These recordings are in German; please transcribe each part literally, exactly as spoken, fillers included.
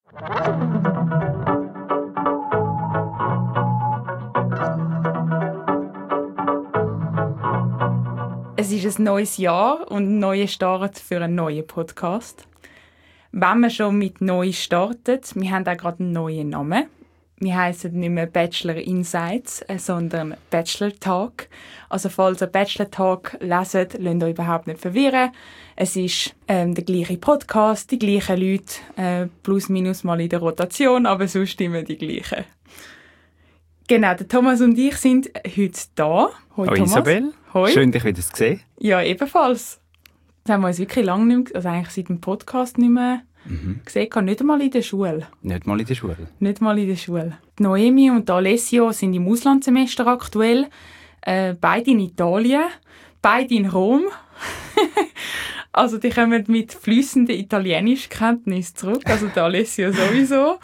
Es ist ein neues Jahr und ein neuer Start für einen neuen Podcast. Wenn wir schon mit neu starten, wir haben auch gerade einen neuen Namen. Wir heissen nicht mehr Bachelor Insights, sondern Bachelor Talk. Also falls ihr Bachelor Talk leset, lasst euch überhaupt nicht verwirren. Es ist ähm, der gleiche Podcast, die gleichen Leute, äh, plus minus mal in der Rotation, aber sonst immer die gleichen. Genau, der Thomas und ich sind heute da. Hoi, Hoi Thomas. Isabel, Hoi. Schön, dich wieder zu sehen. Ja, ebenfalls. Das haben wir uns wirklich lange nicht mehr, also eigentlich seit dem Podcast nicht mehr mhm. gesehen, nicht einmal in der Schule. Nicht mal in der Schule? Nicht mal in der Schule. Die Noemi und die Alessio sind im Auslandssemester aktuell, äh, beide in Italien, beide in Rom. Also die kommen mit fließenden Italienischkenntnissen zurück, also die Alessio sowieso.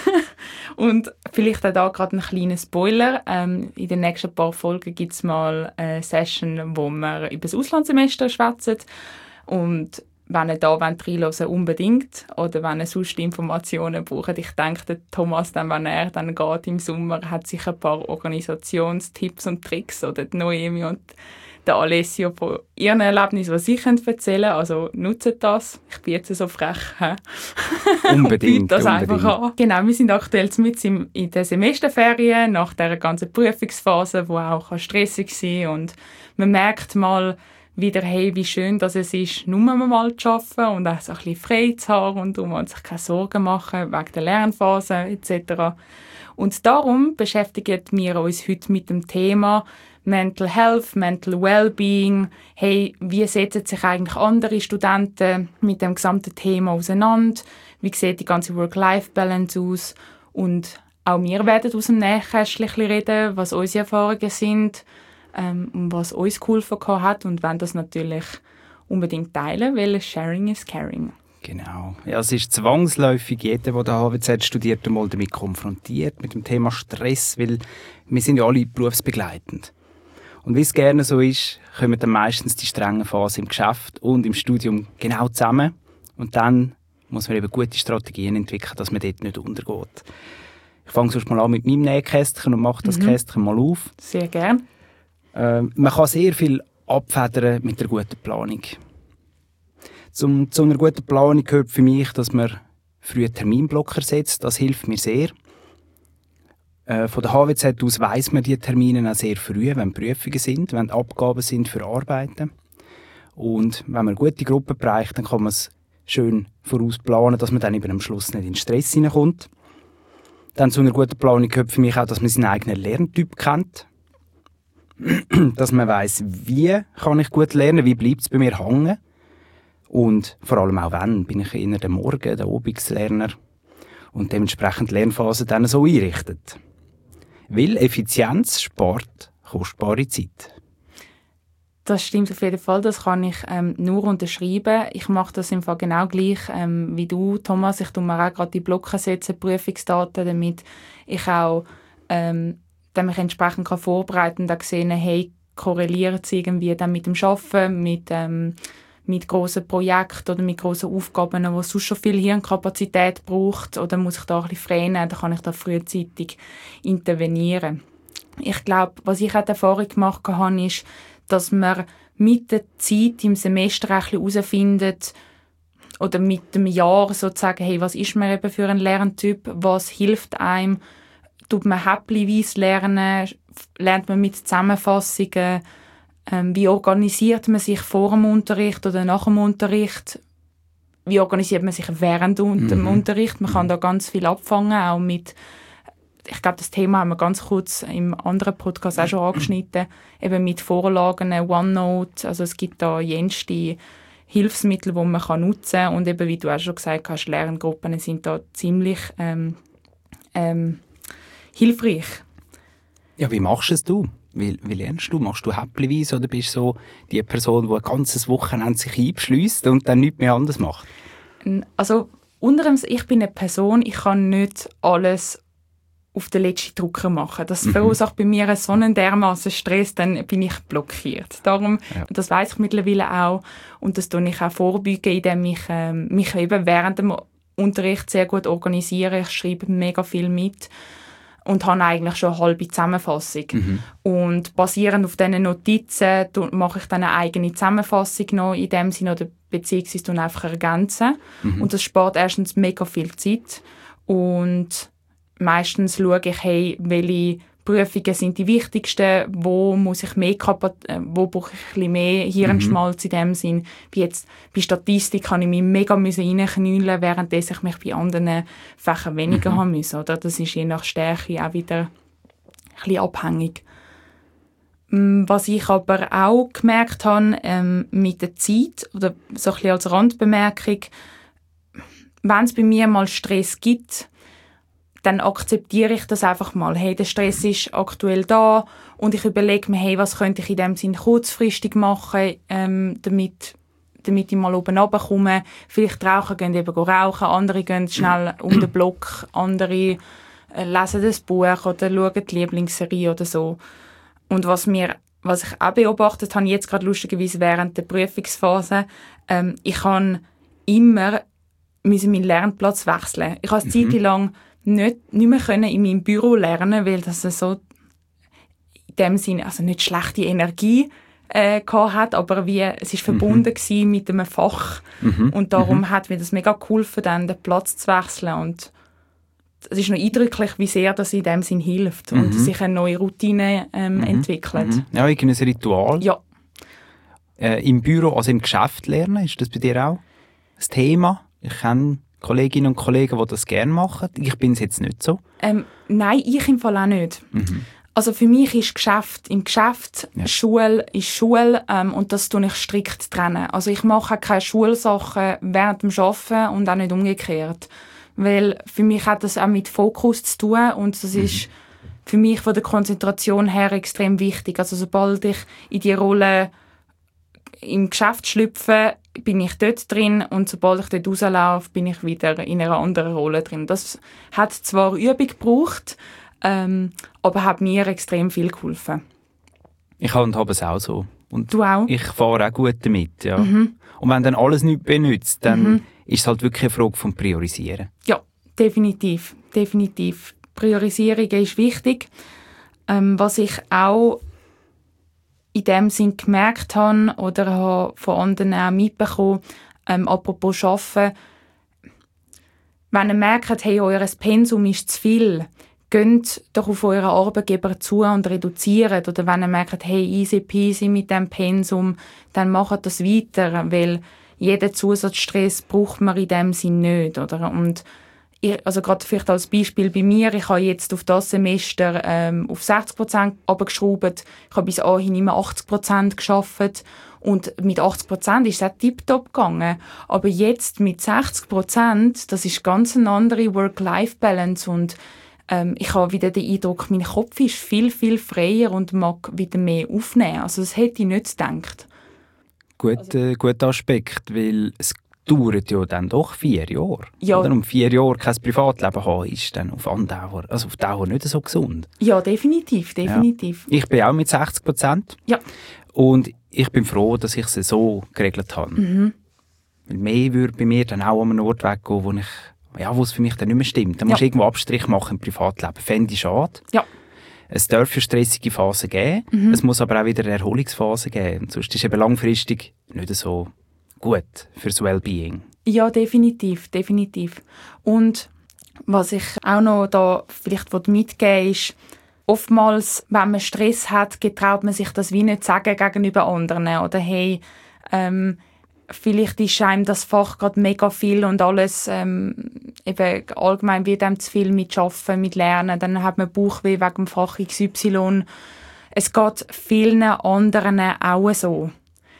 Und vielleicht auch da gerade ein kleiner Spoiler. Ähm, in den nächsten paar Folgen gibt es mal eine Session, wo wir über das Auslandssemester schwätzen. Und wenn ihr da reinhören wollt, unbedingt. Oder wenn ihr sonst Informationen braucht. Ich denke, der Thomas, dann, wenn er dann geht im Sommer, hat sicher ein paar Organisationstipps und Tricks. Oder die Noemi und der Alessio von ihren Erlebnissen, was sie erzählen können. Also nutzt das. Ich bin jetzt so frech. He? Unbedingt. das unbedingt. Einfach an. Genau, wir sind aktuell mit in den Semesterferien, nach dieser ganzen Prüfungsphase, die auch stressig sein kann. Und man merkt mal wieder, hey, wie schön dass es ist, nur mal zu arbeiten und auch so ein bisschen frei zu haben und darum sich keine Sorgen machen wegen der Lernphase et cetera. Und darum beschäftigen wir uns heute mit dem Thema Mental Health, Mental Wellbeing. Hey, wie setzen sich eigentlich andere Studenten mit dem gesamten Thema auseinander? Wie sieht die ganze Work-Life-Balance aus? Und auch wir werden aus dem Nähkästchen reden, was unsere Erfahrungen sind ähm, und was uns geholfen hat. Und wollen das natürlich unbedingt teilen, weil Sharing is Caring. Genau. Ja, es ist zwangsläufig jeder, der H W Z studiert, einmal damit konfrontiert, mit dem Thema Stress, weil wir sind ja alle berufsbegleitend. Und wie es gerne so ist, kommen dann meistens die strengen Phasen im Geschäft und im Studium genau zusammen. Und dann muss man eben gute Strategien entwickeln, dass man dort nicht untergeht. Ich fange sonst mal an mit meinem Nähkästchen und mache das mhm. Kästchen mal auf. Sehr gern. Ähm, man kann sehr viel abfedern mit einer guten Planung. Zum, zu einer guten Planung gehört für mich, dass man frühe Terminblocker setzt. Das hilft mir sehr. Von der H W Z aus weiss man die Termine auch sehr früh, wenn Prüfungen sind, wenn Abgaben sind für Arbeiten. Und wenn man eine gute Gruppe bereicht, dann kann man es schön vorausplanen, dass man dann eben am Schluss nicht in Stress hineinkommt. Dann zu einer guten Planung gehört für mich auch, dass man seinen eigenen Lerntyp kennt. Dass man weiss, wie kann ich gut lernen, wie bleibt es bei mir hängen. Und vor allem auch wann, bin ich eher der Morgen-, der Abendslerner und dementsprechend die Lernphase dann so einrichtet. Weil Effizienz spart kostbare Zeit. Das stimmt auf jeden Fall, das kann ich ähm, nur unterschreiben. Ich mache das im Fall genau gleich ähm, wie du, Thomas. Ich tue mir auch gerade die Blöcke setzen, Prüfungsdaten, damit ich auch ähm, dann mich entsprechend kann vorbereiten kann und sehen, hey, korreliert es irgendwie dann mit dem Arbeiten, mit, ähm, mit grossen Projekten oder mit grossen Aufgaben, wo es sonst schon viel Hirnkapazität braucht, oder muss ich da ein bisschen frei nehmen, dann kann ich da frühzeitig intervenieren. Ich glaube, was ich auch die Erfahrung gemacht habe, ist, dass man mit der Zeit im Semester ein bisschen herausfindet, oder mit dem Jahr sozusagen, hey, was ist man eben für ein Lerntyp, was hilft einem, tut man häppchenweise lernen, lernt man mit Zusammenfassungen, ähm, wie organisiert man sich vor dem Unterricht oder nach dem Unterricht, wie organisiert man sich während dem mhm. Unterricht, man kann da ganz viel abfangen, auch mit, ich glaube, das Thema haben wir ganz kurz im anderen Podcast auch schon angeschnitten, eben mit Vorlagen, OneNote, also es gibt da jenste Hilfsmittel, die man kann nutzen kann, und eben, wie du auch schon gesagt hast, Lerngruppen sind da ziemlich ähm, ähm, hilfreich. Ja, wie machst es du? Wie, wie lernst du? Machst du häppchenweise oder bist du so die Person, die ein ganzes Wochenende sich einschliesst und dann nichts mehr anderes macht? Also, unter anderem, ich bin eine Person, ich kann nicht alles auf den letzten Drucker machen. Das mhm. verursacht bei mir so einen dermassen Stress, dann bin ich blockiert. Darum, ja. Das weiss ich mittlerweile auch, und das tue ich auch vorbeugen, indem ich ähm, mich eben während dem Unterricht sehr gut organisieren. Ich schreibe mega viel mit und habe eigentlich schon eine halbe Zusammenfassung. Mhm. Und basierend auf diesen Notizen mache ich dann eine eigene Zusammenfassung noch in dem Sinne, oder beziehungsweise dann einfach ergänzen. Mhm. Und das spart erstens mega viel Zeit. Und meistens schaue ich, hey, welche Prüfungen sind die wichtigsten, wo muss ich mehr Kapat- wo brauche ich ein bisschen mehr Hirnschmalz mhm. in dem Sinn. Wie jetzt bei Statistik kann ich mich mega reinknüllen, während ich mich bei anderen Fächern weniger mhm. haben müssen. Oder? Das ist je nach Stärke auch wieder ein bisschen abhängig. Was ich aber auch gemerkt habe, ähm, mit der Zeit, oder so ein bisschen als Randbemerkung, wenn es bei mir mal Stress gibt, dann akzeptiere ich das einfach mal. Hey, der Stress ist aktuell da und ich überlege mir, hey, was könnte ich in dem Sinn kurzfristig machen, ähm, damit, damit ich mal oben runterkomme. Vielleicht rauchen, gehen eben rauchen, andere gehen schnell um den Block, andere äh, lesen das Buch oder schauen die Lieblingsserie oder so. Und was mir, was ich auch beobachtet habe, jetzt gerade lustigerweise während der Prüfungsphase, ähm, ich kann immer müssen meinen Lernplatz wechseln. Ich habe eine mhm. Zeit lang nicht, nicht mehr können in meinem Büro lernen, weil das so in dem Sinne also nicht schlechte Energie äh, hat, aber wie, es ist verbunden mhm. mit einem Fach mhm. und darum mhm. hat mir das mega geholfen, dann den Platz zu wechseln und es ist noch eindrücklich, wie sehr das in dem Sinn hilft mhm. und sich eine neue Routine ähm, mhm. entwickelt. Mhm. Ja, irgendein Ritual. Ja. Äh, Im Büro, also im Geschäft lernen, ist das bei dir auch ein Thema? Ich kenne Kolleginnen und Kollegen, die das gerne machen. Ich bin es jetzt nicht so. Ähm, nein, ich im Fall auch nicht. Mhm. Also für mich ist Geschäft im Geschäft, ja. Schule ist Schule ähm, und das tue ich strikt trennen. Also ich mache keine Schulsachen während dem Arbeiten und auch nicht umgekehrt. Weil für mich hat das auch mit Fokus zu tun und das mhm. ist für mich von der Konzentration her extrem wichtig. Also sobald ich in die Rolle im Geschäft schlüpfe, bin ich dort drin und sobald ich dort rauslaufe, bin ich wieder in einer anderen Rolle drin. Das hat zwar Übung gebraucht, ähm, aber hat mir extrem viel geholfen. Ich handhabe es auch so. Und du auch? Ich fahre auch gut damit, ja. Mhm. Und wenn dann alles nichts benutzt, dann mhm. ist es halt wirklich eine Frage vom Priorisieren. Ja, definitiv. definitiv. Priorisierung ist wichtig. Ähm, was ich auch in dem Sinn gemerkt habe oder habe von anderen auch mitbekommen, ähm, apropos Arbeiten, wenn ihr merkt, hey, euer Pensum ist zu viel, geht doch auf euren Arbeitgeber zu und reduziert. Oder wenn ihr merkt, hey, easy peasy mit dem Pensum, dann macht das weiter, weil jeden Zusatzstress braucht man in dem Sinn nicht. Oder? Und ich, also gerade vielleicht als Beispiel bei mir, ich habe jetzt auf das Semester ähm, auf sechzig Prozent runtergeschraubt. Ich habe bis dahin immer achtzig Prozent gearbeitet. Und mit achtzig Prozent ist es auch tiptop gegangen. Aber jetzt mit sechzig Prozent, das ist ganz eine andere Work-Life-Balance. Und ähm, ich habe wieder den Eindruck, mein Kopf ist viel, viel freier und mag wieder mehr aufnehmen. Also das hätte ich nicht gedacht. Gut, äh, guter Aspekt, weil es dauert ja dann doch vier Jahre. Ja. Oder um vier Jahre kein Privatleben haben, ist dann auf Andauer, also auf Dauer nicht so gesund. Ja, definitiv, definitiv. Ja. Ich bin auch mit sechzig Prozent. Ja. Und ich bin froh, dass ich es so geregelt habe. Mhm. Weil mehr würde bei mir dann auch an einen Ort weggehen, wo ich, ja, wo es für mich dann nicht mehr stimmt. Dann ja. musst du irgendwo Abstrich machen im Privatleben. Fände ich schade. Ja. Es darf eine stressige Phase geben, mhm. es muss aber auch wieder eine Erholungsphase geben. Und sonst ist es eben langfristig nicht so gut fürs Wellbeing. Ja, definitiv, definitiv. Und was ich auch noch da vielleicht mitgeben will, ist, oftmals, wenn man Stress hat, getraut man sich das wie nicht sagen gegenüber anderen. Oder hey, ähm, vielleicht ist einem das Fach gerade mega viel und alles, ähm, eben allgemein wird einem zu viel mit Arbeiten, mit Lernen. Dann hat man Bauchweh wegen dem Fach X Y. Es geht vielen anderen auch so.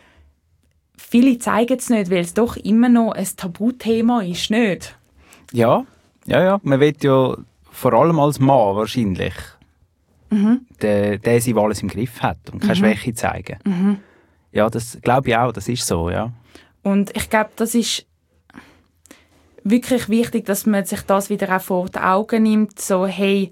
Viele zeigen es nicht, weil es doch immer noch ein Tabuthema ist, nicht? Ja, ja, ja. Man will ja vor allem als Mann wahrscheinlich mhm. der, der sein, der alles im Griff hat und keine mhm. Schwäche zeigen. Mhm. Ja, das glaube ich auch, das ist so, ja. Und ich glaube, das ist wirklich wichtig, dass man sich das wieder auch vor die Augen nimmt, so, hey,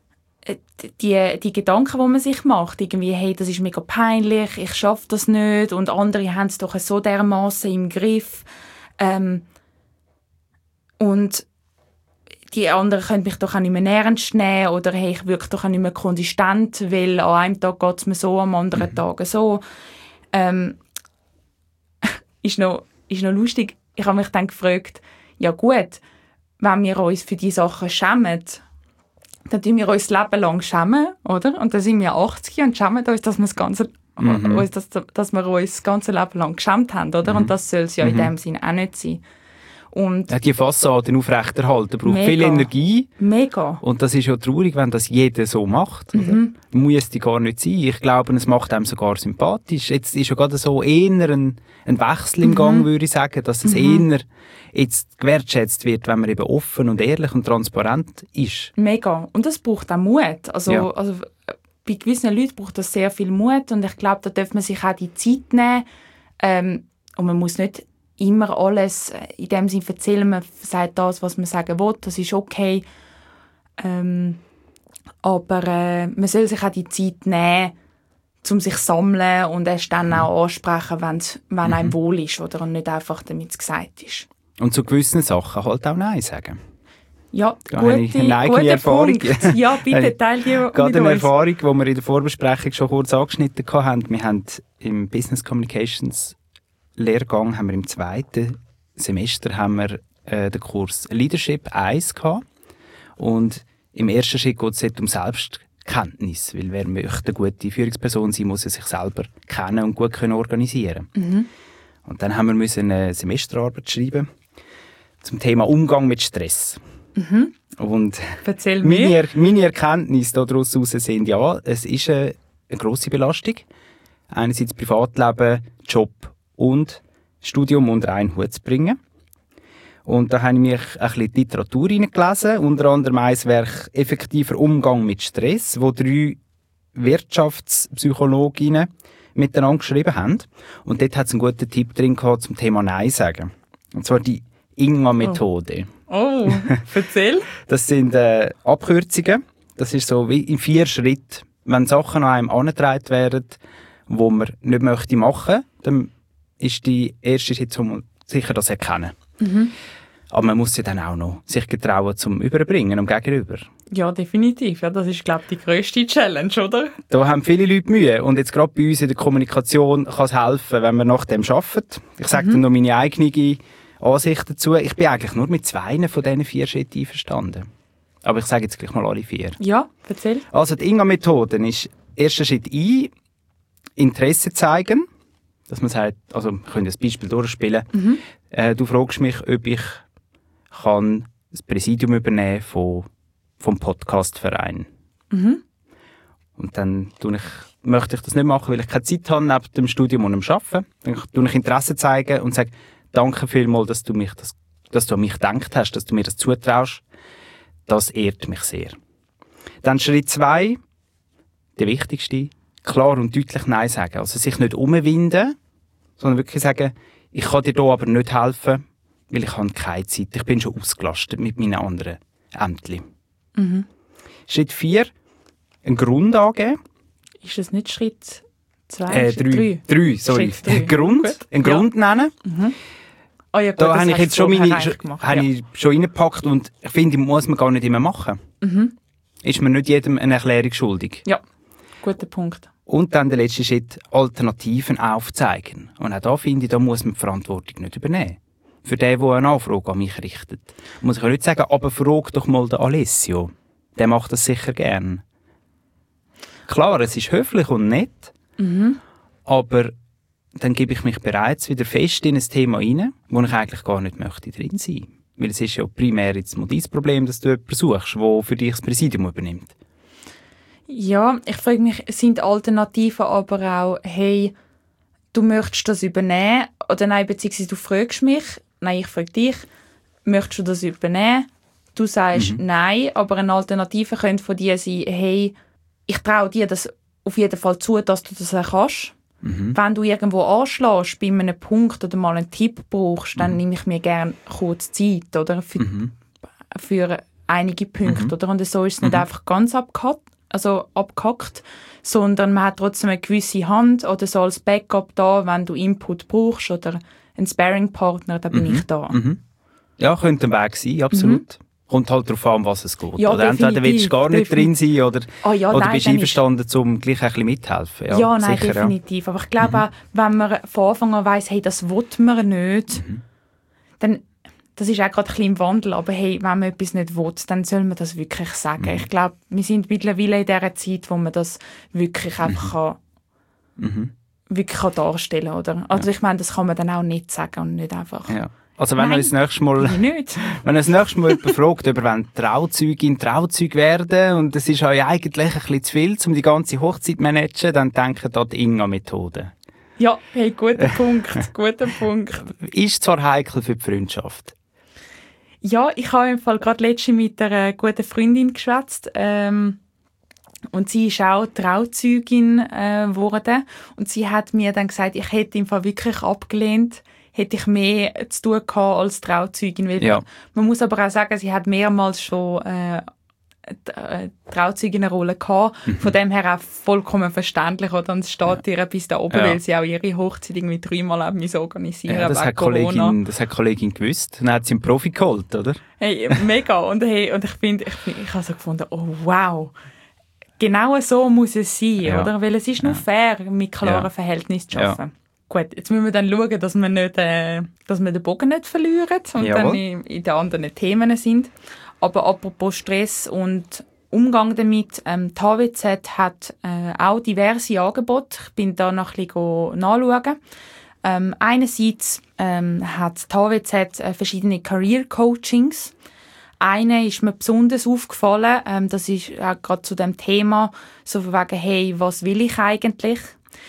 die, die Gedanken, die man sich macht, irgendwie, hey, das ist mega peinlich, ich schaffe das nicht und andere haben es doch so dermassen im Griff. Ähm, Und die anderen können mich doch auch nicht mehr ernst nehmen oder hey, ich wirke doch auch nicht mehr konsistent, weil an einem Tag geht es mir so, am anderen mhm. Tag so. Ähm, ist, noch, ist noch lustig. Ich habe mich dann gefragt, ja gut, wenn wir uns für diese Sachen schämen, dann tun wir uns das Leben lang schämen, oder? Und dann sind wir achtzig und schämen uns, dass wir, das ganze, mhm. uns, dass, dass wir uns das ganze Leben lang geschämt haben, oder? Mhm. Und das soll es ja mhm. in dem Sinne auch nicht sein. Und ja, die Fassade aufrechterhalten braucht mega, viel Energie. Mega. Und das ist ja traurig, wenn das jeder so macht. Mhm. Muss die gar nicht sein. Ich glaube, es macht einem sogar sympathisch. Jetzt ist ja gerade so eher ein, ein Wechsel im mhm. Gang, würde ich sagen, dass es mhm. eher jetzt gewertschätzt wird, wenn man eben offen und ehrlich und transparent ist. Mega. Und das braucht auch Mut. Also, ja. also bei gewissen Leuten braucht das sehr viel Mut und ich glaube, da darf man sich auch die Zeit nehmen. Ähm, und man muss nicht immer alles in dem Sinne erzählen, man sagt das, was man sagen will, das ist okay. Ähm, aber äh, man soll sich auch die Zeit nehmen, um sich zu sammeln und erst dann auch ansprechen, wenn's, wenn mhm. einem wohl ist oder und nicht einfach, damit es gesagt ist. Und zu gewissen Sachen halt auch Nein sagen. Ja, da gute, habe ich eine eigene gute Erfahrung. Punkt. Ja, bitte, teile die mit Gerade eine uns. Erfahrung, die wir in der Vorbesprechung schon kurz angeschnitten haben. Wir haben im Business Communications Lehrgang haben wir im zweiten Semester haben wir, äh, den Kurs Leadership eins gehabt. Und im ersten Schritt geht es um Selbstkenntnis, weil wer möchte eine gute Führungsperson sein, muss er sich selber kennen und gut können organisieren. Mhm. Und dann haben wir müssen eine Semesterarbeit schreiben zum Thema Umgang mit Stress. Mhm. Und Erzähl meine, mir. er, meine Erkenntnisse daraus sind, ja, es ist eine, eine grosse Belastung. Einerseits Privatleben, Job und Studium unter einen Hut zu bringen. Und da habe ich mich ein bisschen die Literatur hineingelesen, unter anderem ein Werk «Effektiver Umgang mit Stress», wo drei Wirtschaftspsychologinnen miteinander geschrieben haben. Und dort hat es einen guten Tipp drin gehabt zum Thema Nein sagen. Und zwar die I N G A-Methode. Oh, oh erzähl. Das sind äh, Abkürzungen. Das ist so wie in vier Schritten. Wenn Sachen an einem angetragen werden, die man nicht möchte machen, dann ist die erste Schritt, um sicher das erkennen. Mhm. Aber man muss ja dann auch noch sich getrauen zum Überbringen am Gegenüber. Ja, definitiv. Ja, das ist, glaube ich, die grösste Challenge, oder? Da haben viele Leute Mühe. Und jetzt gerade bei uns in der Kommunikation kann es helfen, wenn wir nach dem arbeiten. Ich sage mhm. dann noch meine eigene Ansicht dazu. Ich bin eigentlich nur mit zwei von diesen vier Schritten einverstanden. Aber ich sage jetzt gleich mal alle vier. Ja, erzähl. Also die I N G A-Methode ist erster Schritt I, Interesse zeigen. Dass man sagt, also wir können das Beispiel durchspielen. Mhm. Äh, du fragst mich, ob ich kann das Präsidium übernehmen von, vom Podcastverein. Mhm. Und dann tue ich, möchte ich das nicht machen, weil ich keine Zeit habe neben dem Studium und dem Arbeiten. Dann tue ich Interesse zeigen und sage, danke vielmals, dass du, mich das, dass du an mich gedacht hast, dass du mir das zutraust. Das ehrt mich sehr. Dann Schritt zwei, der wichtigste, klar und deutlich Nein sagen. Also sich nicht umwinden, sondern wirklich sagen, ich kann dir hier aber nicht helfen, weil ich habe keine Zeit. Ich bin schon ausgelastet mit meinen anderen Ämtern. Mhm. Schritt vier, einen Grund angeben. Ist das nicht Schritt zwei? Äh, drei. drei. Drei, sorry. Drei. Grund, Gut. einen Grund Ja. nennen. Mhm. Oh ja, gut, da das habe ich hast jetzt du schon meine, vorher schon, gemacht, habe ja. ich schon reingepackt und ich finde, muss man gar nicht immer machen. Mhm. Ist man nicht jedem eine Erklärung schuldig. Ja, guter Punkt. Und dann der letzte Schritt, Alternativen aufzeigen. Und auch da finde ich, da muss man die Verantwortung nicht übernehmen. Für den, der eine Anfrage an mich richtet. Muss ich ja nicht sagen, aber frag doch mal den Alessio. Der macht das sicher gern. Klar, es ist höflich und nett, Mhm. aber dann gebe ich mich bereits wieder fest in ein Thema rein, wo ich eigentlich gar nicht möchte drin sein. Weil es ist ja primär jetzt mal dein Problem, dass du jemanden suchst, der für dich das Präsidium übernimmt. Ja, ich frage mich, sind Alternativen aber auch, hey, du möchtest das übernehmen? Oder nein, beziehungsweise du fragst mich, nein, ich frage dich, möchtest du das übernehmen? Du sagst Mhm. nein, aber eine Alternative könnte von dir sein, hey, ich traue dir das auf jeden Fall zu, dass du das auch kannst. Mhm. Wenn du irgendwo anschlägst, bei einem Punkt oder mal einen Tipp brauchst, dann Mhm. nehme ich mir gerne kurz Zeit, oder? Für, Mhm. für einige Punkte, Mhm. oder? Und so ist es nicht Mhm. einfach ganz abgehackt, also abgehackt, sondern man hat trotzdem eine gewisse Hand oder so als Backup da, wenn du Input brauchst oder einen Sparring-Partner, da bin Mhm. ich da. Mhm. Ja, könnte ein Weg sein, absolut. Mhm. Kommt halt darauf an, was es geht. Ja, oder entweder willst du gar nicht definitiv. drin sein oder, oh, ja, oder nein, bist du einverstanden, um gleich ein bisschen mithelfen. Ja, ja nein, sicher, definitiv. Ja. Aber ich glaube mhm. auch, wenn man von Anfang an weiss, hey, das will man nicht, mhm. dann, das ist auch gerade ein bisschen im Wandel, aber hey, wenn man etwas nicht will, dann soll man das wirklich sagen. Mhm. Ich glaube, wir sind mittlerweile in dieser Zeit, wo man das wirklich einfach kann, mhm. wirklich kann darstellen kann. Oder? Also ja. ich meine, das kann man dann auch nicht sagen und nicht einfach... Ja. Also wenn Nein, man das nächste Mal, nicht. wenn das nächste Mal jemand fragt, ob er Trauzeugin, Trauzeug werden und es ist euch eigentlich ein bisschen zu viel, um die ganze Hochzeit zu managen, dann denkt an die Inga-Methode. Ja, hey, guter Punkt, guter Punkt. Ist zwar heikel für die Freundschaft. Ja, ich habe im Fall gerade letztens mit einer guten Freundin geschwätzt. Ähm, und sie ist auch Trauzeugin geworden. Äh, und sie hat mir dann gesagt, ich hätte im Fall wirklich abgelehnt, hätte ich mehr zu tun gehabt als Trauzeugin. Weil ja. Man muss aber auch sagen, sie hat mehrmals schon äh, Trauzeuginnenrolle gehabt. Mhm. Von dem her auch vollkommen verständlich. Oder? Und es steht ja. ihr bis da oben, ja. weil sie auch ihre Hochzeit irgendwie dreimal haben müssen organisieren. Ja, das hat Kollegin, das hat Kollegin gewusst. Dann hat sie einen Profi geholt, oder? Hey, mega. Und, hey, und ich finde, ich, find, ich habe so gefunden, oh wow. Genau so muss es sein, ja. oder? Weil es ist nur ja. fair, mit klaren ja. Verhältnissen zu arbeiten. Ja. Gut, jetzt müssen wir dann schauen, dass wir, nicht, äh, dass wir den Bogen nicht verlieren und Jawohl. dann in, in den anderen Themen sind. Aber apropos Stress und Umgang damit, ähm, die H W Z hat äh, auch diverse Angebote. Ich bin da noch ein bisschen nachschauen. Ähm, einerseits ähm, hat die H W Z äh, verschiedene Career-Coachings. Eine ist mir besonders aufgefallen, ähm, das ist auch gerade zu dem Thema, so von wegen, hey, was will ich eigentlich?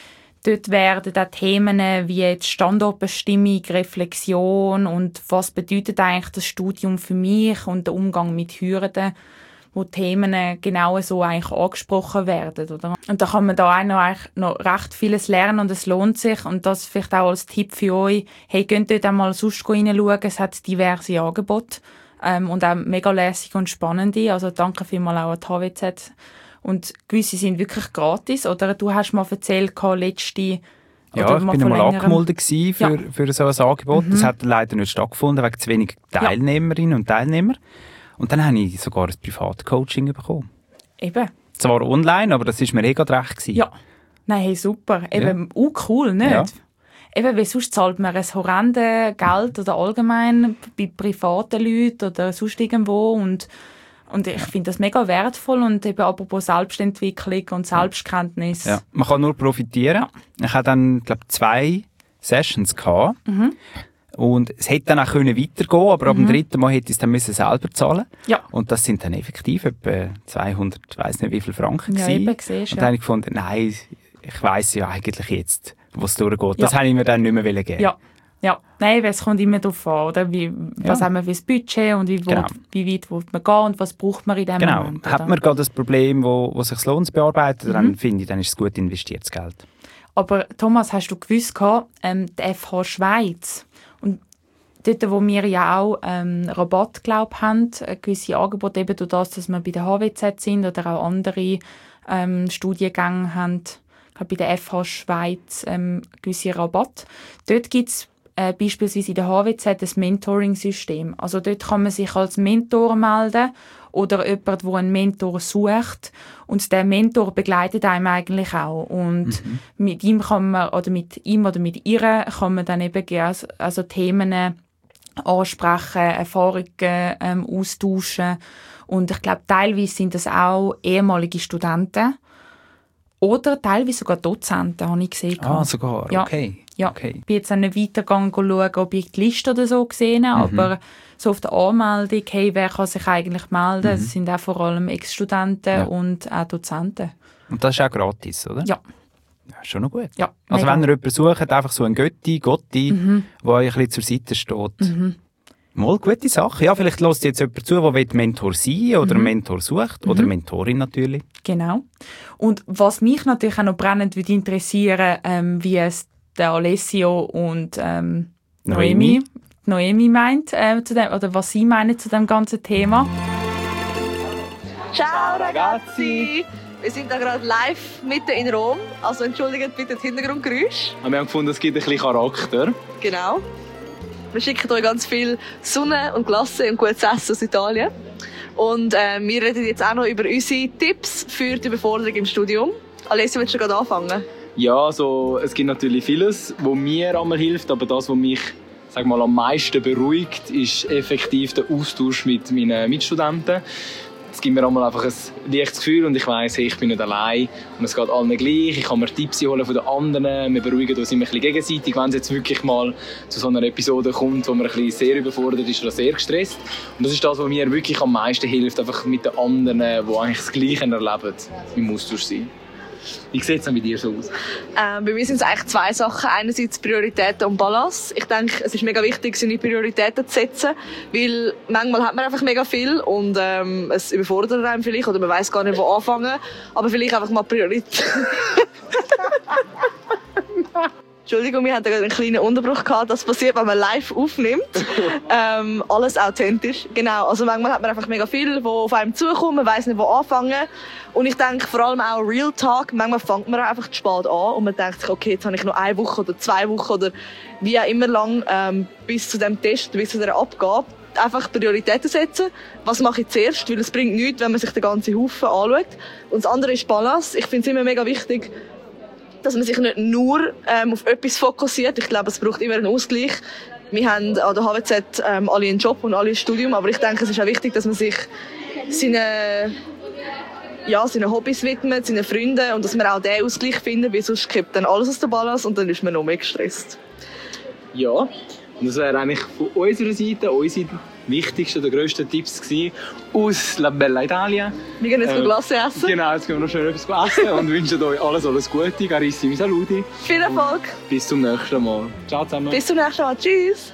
Dort werden auch Themen wie jetzt Standortbestimmung, Reflexion und was bedeutet eigentlich das Studium für mich und der Umgang mit Hürden, wo Themen genau so eigentlich angesprochen werden. Oder? Und da kann man da auch noch, eigentlich noch recht vieles lernen und es lohnt sich. Und das vielleicht auch als Tipp für euch, hey, könnt dort einmal sonst reinschauen, es hat diverse Angebote ähm, und auch mega lässig und spannende. Also danke vielmals auch an die H W Z. Und gewisse sind wirklich gratis. Oder du hast mal erzählt, letzte... Ja, ich war mal angemeldet für, ja. für so ein Angebot. Mhm. Das hat leider nicht stattgefunden, wegen zu wenig Teilnehmerinnen ja. und Teilnehmer. Und dann habe ich sogar ein Privatcoaching bekommen. Eben. Zwar online, aber das war mir eh gerade recht gewesen. Ja. Nein, hey, super. Eben, ja. auch cool, nicht? Ja. Eben, weil sonst zahlt man ein horrendes Geld oder allgemein bei privaten Leuten oder sonst irgendwo und Und ich finde das mega wertvoll und eben apropos Selbstentwicklung und Selbstkenntnis. Ja, man kann nur profitieren. Ja. Ich hatte dann, glaube ich, zwei Sessions gehabt. Mhm. Und es hätte dann auch können weitergehen, aber mhm. ab dem dritten Mal hätte ich es dann müssen selber zahlen. Ja. Und das sind dann effektiv etwa zweihundert, ich weiss nicht wie viele Franken ja, gewesen. Eben, siehst, und dann ja. habe ich gefunden, nein, ich weiss ja eigentlich jetzt, wo es durchgeht. Ja. Das habe ich mir dann nicht mehr geben. Ja. Ja, nein, es kommt immer darauf an, oder? Wie, was ja. haben wir für das Budget und wie, genau. wo, wie weit will man gehen und was braucht man in diesem genau. Moment. Genau, hat man gerade das Problem, wo, wo sich lohnt zu bearbeiten, mhm. dann finde ich, dann ist es gut investiertes Geld. Aber Thomas, hast du gewusst, ähm, die F H Schweiz, und dort, wo wir ja auch ähm, Rabatt glaub, haben, gewisse Angebote, eben durch das, dass wir bei der H W Z sind oder auch andere ähm, Studiengänge haben, bei der F H Schweiz ähm, gewisse Rabatt. Dort gibt es äh, beispielsweise in der H W Z das Mentoring-System. Also dort kann man sich als Mentor melden oder jemand, der einen Mentor sucht. Und der Mentor begleitet einem eigentlich auch. Und mhm. mit ihm kann man, oder mit ihm oder mit ihr kann man dann eben also Themen ansprechen, Erfahrungen ähm, austauschen. Und ich glaube, teilweise sind das auch ehemalige Studenten. Oder teilweise sogar Dozenten, habe ich gesehen. Ah, sogar, ja. okay. Ja, okay. ich bin jetzt auch nicht weitergegangen, schauen, ob ich die Liste oder so gesehen habe, mhm. aber so auf der Anmeldung, hey, wer kann sich eigentlich melden? Es mhm. sind auch vor allem Ex-Studenten ja. und auch Dozenten. Und das ist auch gratis, oder? Ja. Ja, schon noch gut. Ja, also mega. Wenn ihr jemanden sucht, einfach so ein Götti, Gotti, mhm. der euch ein bisschen zur Seite steht. Mhm. Mal gute Sache. Ja, vielleicht hört jetzt jemand zu, der Mentor sein oder mhm. einen Mentor sucht. Oder mhm. Mentorin natürlich. Genau. Und was mich natürlich auch noch brennend würde interessieren, ähm, wie es der Alessio und ähm, Noemi, Noemi meint, äh, zu dem, oder was sie meinen zu dem ganzen Thema. Ciao ragazzi! Wir sind da gerade live mitten in Rom, also entschuldigt bitte das Hintergrundgeräusch. Wir haben gefunden, es gibt ein bisschen Charakter. Genau. Wir schicken euch ganz viel Sonne und Glasse und gutes Essen aus Italien. Und äh, wir reden jetzt auch noch über unsere Tipps für die Überforderung im Studium. Alessio, willst du gerade anfangen? Ja, also, es gibt natürlich vieles, was mir einmal hilft, aber das, was mich sag mal, am meisten beruhigt, ist effektiv der Austausch mit meinen Mitstudenten. Es gibt mir einmal einfach ein leichtes Gefühl und ich weiss, hey, ich bin nicht allein und es geht allen gleich. Ich kann mir Tipps holen von den anderen, wir beruhigen uns immer ein bisschen gegenseitig, wenn es jetzt wirklich mal zu so einer Episode kommt, wo man ein bisschen sehr überfordert ist oder sehr gestresst. Und das ist das, was mir wirklich am meisten hilft, einfach mit den anderen, die eigentlich das Gleiche erleben, im Austausch sein. Wie sieht es denn bei dir so aus? Ähm, bei mir sind es eigentlich zwei Sachen. Einerseits Prioritäten und Balance. Ich denke, es ist mega wichtig, seine Prioritäten zu setzen, weil manchmal hat man einfach mega viel und ähm, es überfordert einem vielleicht oder man weiss gar nicht, wo anfangen. Aber vielleicht einfach mal Prioritäten. Entschuldigung, wir hatten gerade einen kleinen Unterbruch gehabt. Das passiert, wenn man live aufnimmt. ähm, alles authentisch. Genau. Also manchmal hat man einfach mega viel, wo auf einem zukommt. Man weiss nicht, wo anfangen. Und ich denke vor allem auch Real Talk. Manchmal fängt man einfach zu spät an und man denkt sich, okay, jetzt habe ich noch eine Woche oder zwei Wochen oder wie auch immer lang ähm, bis zu dem Test, bis zu dieser Abgabe. Einfach Prioritäten setzen. Was mache ich zuerst? Weil es bringt nichts, wenn man sich den ganzen Haufen anschaut. Und das andere ist Balance. Ich finde es immer mega wichtig, dass man sich nicht nur ähm, auf etwas fokussiert. Ich glaube, es braucht immer einen Ausgleich. Wir haben an der H W Z ähm, alle einen Job und alle ein Studium, aber ich denke, es ist auch wichtig, dass man sich seine, ja, seine Hobbys widmet, seinen Freunden und dass man auch den Ausgleich findet, weil sonst kippt dann alles aus der Balance und dann ist man noch mehr gestresst. Ja, und das wäre eigentlich von unserer Seite unsere wichtigsten oder grössten Tipps gewesen aus La Bella Italia. Wir gehen jetzt ähm, Glasse essen. Genau, jetzt gehen wir noch schön etwas essen und wünschen euch alles, alles Gute. Carissimi saluti. Viel Erfolg. Und bis zum nächsten Mal. Ciao zusammen. Bis zum nächsten Mal. Tschüss.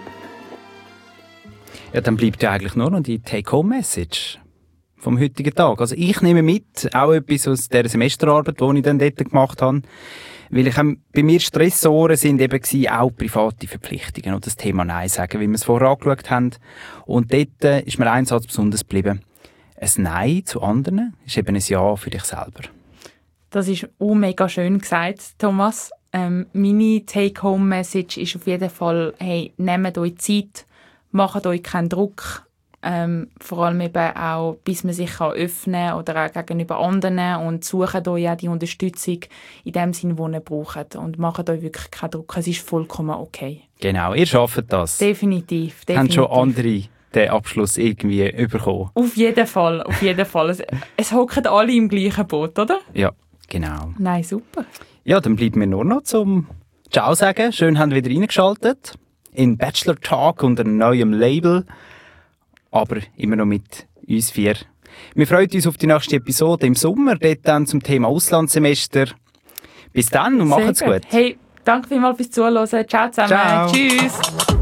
Ja, dann bleibt ja eigentlich nur noch die Take-Home-Message vom heutigen Tag. Also ich nehme mit, auch etwas aus der Semesterarbeit, die ich dann dort gemacht habe. Weil ich, ähm, bei mir Stressoren sind eben gewesen, auch private Verpflichtungen und das Thema Nein sagen, wie wir es vorher angeschaut haben. Und dort äh, ist mir ein Satz besonders geblieben. Ein Nein zu anderen ist eben ein Ja für dich selber. Das ist auch mega schön gesagt, Thomas. Ähm, meine Take-Home-Message ist auf jeden Fall, hey, nehmt euch Zeit, macht euch keinen Druck. Ähm, vor allem eben auch, bis man sich kann öffnen kann oder auch gegenüber anderen und sucht euch auch die Unterstützung in dem Sinn, die ihr braucht und macht euch wirklich keinen Druck. Es ist vollkommen okay. Genau, ihr schafft das. Definitiv. definitiv. Haben schon andere den Abschluss irgendwie bekommen? Auf jeden Fall, auf jeden Fall. Es, es hocken alle im gleichen Boot, oder? Ja, genau. Nein, super. Ja, dann bleibt mir nur noch zum Ciao sagen. Schön, habt ihr wieder reingeschaltet in Bachelor Talk unter einem neuen Label. Aber immer noch mit uns vier. Wir freuen uns auf die nächste Episode im Sommer, dort dann zum Thema Auslandssemester. Bis dann und macht's gut. Hey, danke vielmals fürs Zuhören. Ciao zusammen. Ciao. Tschüss.